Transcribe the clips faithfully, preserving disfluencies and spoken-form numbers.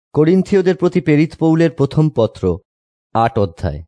করিন্থীয়দের প্রতি প্রেরিত পৌলের প্রথম পত্র, আট অধ্যায়।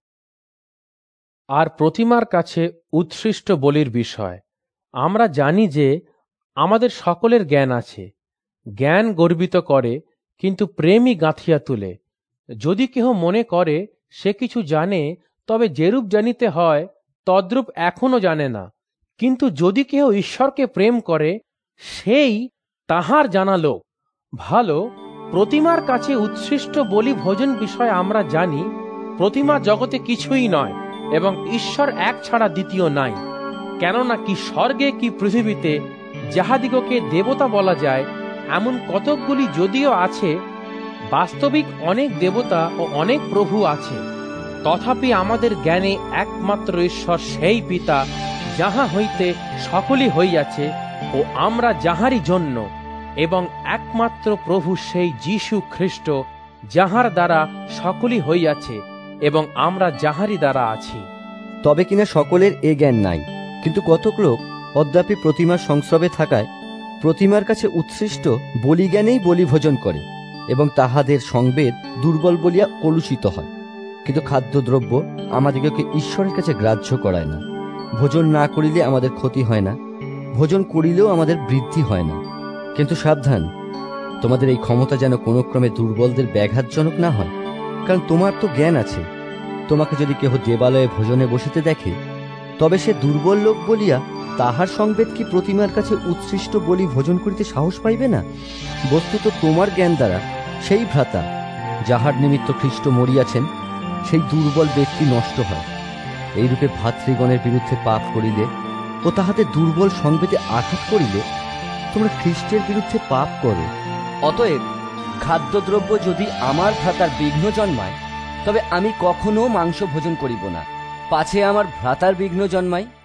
আর প্রতিমার কাছে উৎসৃষ্ট বলির বিষয় আমরা জানি যে আমাদের সকলের জ্ঞান আছে। জ্ঞান গর্বিত করে, কিন্তু প্রেমই গাঁথিয়া তুলে। যদি কেহ মনে করে সে কিছু জানে, তবে যেরূপ জানিতে হয় তদ্রূপ এখনো জানে না। কিন্তু যদি কেহ ঈশ্বরকে প্রেম করে, সেই তাহার জানা লোক। ভালো, প্রতিমার কাছে উৎসৃষ্ট বলি ভোজন বিষয় আমরা জানি। প্রতিমা জগতে কিছুই নয়, এবং ঈশ্বর এক ছাড়া দ্বিতীয় নাই। কেননা কি স্বর্গে কি পৃথিবীতে যাহাদিগকে দেবতা বলা যায়, এমন কতকগুলি যদিও আছে, বাস্তবিক অনেক দেবতা ও অনেক প্রভু আছে। তথাপি আমাদের জ্ঞানে একমাত্র ঈশ্বর সেই পিতা, যাহা হইতে সকলই হইয়াছে ও আমরা যাহারই জন্য, এবং একমাত্র প্রভু সেই যীশু খ্রিস্ট, যাহার দ্বারা সকলই হইয়াছে এবং আমরা যাহারই দ্বারা আছি। তবে কিনা সকলের এ জ্ঞান নাই, কিন্তু কতক লোক অদ্যাপি প্রতিমার সংস্রবে থাকায় প্রতিমার কাছে উৎসৃষ্ট বলিজ্ঞানেই বলি ভোজন করে, এবং তাহাদের সংবেদ দুর্বল বলিয়া কলুষিত হয়। কিন্তু খাদ্যদ্রব্য আমাদিগকে ঈশ্বরের কাছে গ্রাহ্য করায় না। ভোজন না করিলে আমাদের ক্ষতি হয় না, ভোজন করিলেও আমাদের বৃদ্ধি হয় না। কিন্তু সাবধান, তোমাদের এই ক্ষমতা যেন কোনো ক্রমে দুর্বলদের ব্যাঘাতজনক না হয়। কারণ তোমার তো জ্ঞান আছে। তোমাকে যদি কেহ দেবালয়ে ভোজনে বসিতে দেখে, তবে সে দুর্বল লোক বলিয়া তাহার সংবেদ কি প্রতিমার কাছে উৎসৃষ্ট বলি ভোজন করিতে সাহস পাইবে না? বস্তুত তোমার জ্ঞান দ্বারা সেই ভ্রাতা, যাহার নিমিত্ত খ্রিস্ট মরিয়াছেন, সেই দুর্বল ব্যক্তি নষ্ট হয়। এইরূপে ভাতৃগণের বিরুদ্ধে পাপ করিলে ও তাহাদের দুর্বল সংবেদে আঘাত করিলে তোমরা খ্রিস্টের বিরুদ্ধে পাপ করো। অতএব খাদ্যদ্রব্য যদি আমার ভ্রাতার বিঘ্ন জন্মায়, তবে আমি কখনো মাংস ভোজন করিব না, পাছে আমার ভ্রাতার বিঘ্ন জন্মায়।